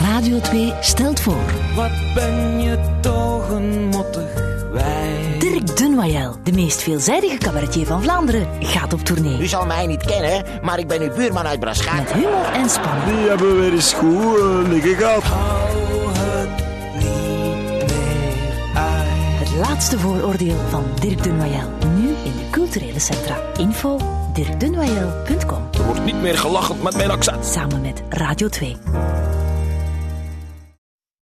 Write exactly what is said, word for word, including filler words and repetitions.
Radio twee stelt voor. Wat ben je toch een mottig wijf. Dirk de Noël, de meest veelzijdige cabaretier van Vlaanderen, gaat op tournee. U zal mij niet kennen, maar ik ben uw buurman uit Braschaat. Met humor en spanning. Die hebben weer eens goed uh, liggen gehad. Hou het niet meer uit. Het laatste vooroordeel van Dirk de Noël. Nu in de culturele centra. Info dirk de noël punt com. Er wordt niet meer gelachen met mijn accent. Samen met Radio twee.